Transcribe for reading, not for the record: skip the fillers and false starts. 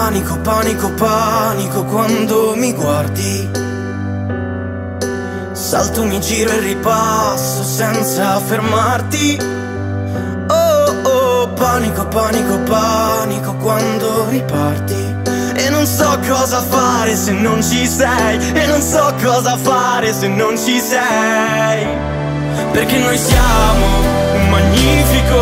panico, panico, panico quando mi guardi. Salto, mi giro e ripasso senza fermarti. Oh, oh, panico, panico, panico quando riparti. E non so cosa fare se non ci sei. E non so cosa fare se non ci sei. Perché noi siamo un magnifico